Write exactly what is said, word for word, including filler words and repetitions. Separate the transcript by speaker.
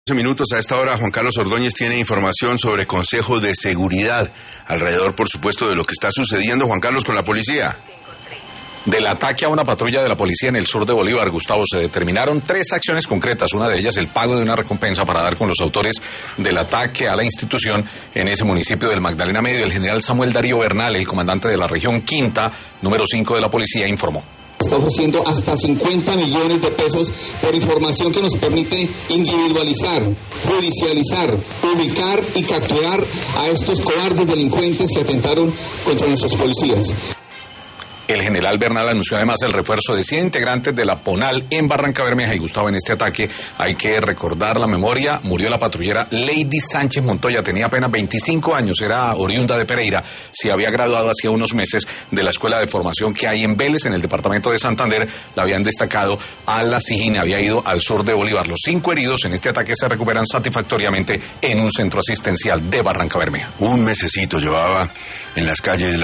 Speaker 1: Minutos a esta hora. Juan Carlos Ordóñez tiene información sobre Consejo de Seguridad alrededor, por supuesto, de lo que está sucediendo, Juan Carlos, con la policía.
Speaker 2: Del ataque a una patrulla de la policía en el sur de Bolívar, Gustavo, se determinaron tres acciones concretas. Una de ellas, el pago de una recompensa para dar con los autores del ataque a la institución en ese municipio del Magdalena Medio. El general Samuel Darío Bernal, el comandante de la región quinta, número cinco de la policía, informó.
Speaker 3: Está ofreciendo hasta cincuenta millones de pesos por información que nos permite individualizar, judicializar, ubicar y capturar a estos cobardes delincuentes que atentaron contra nuestros policías.
Speaker 2: El general Bernal anunció además el refuerzo de cien integrantes de la PONAL en Barrancabermeja. Y Gustavo, en este ataque hay que recordar la memoria, murió la patrullera Lady Sánchez Montoya, tenía apenas veinticinco años, era oriunda de Pereira, se había graduado hacía unos meses de la escuela de formación que hay en Vélez, en el departamento de Santander. La habían destacado a la SIJIN, había ido al sur de Bolívar. Los cinco heridos en este ataque se recuperan satisfactoriamente en un centro asistencial de Barrancabermeja.
Speaker 1: Un mesecito llevaba en las calles de la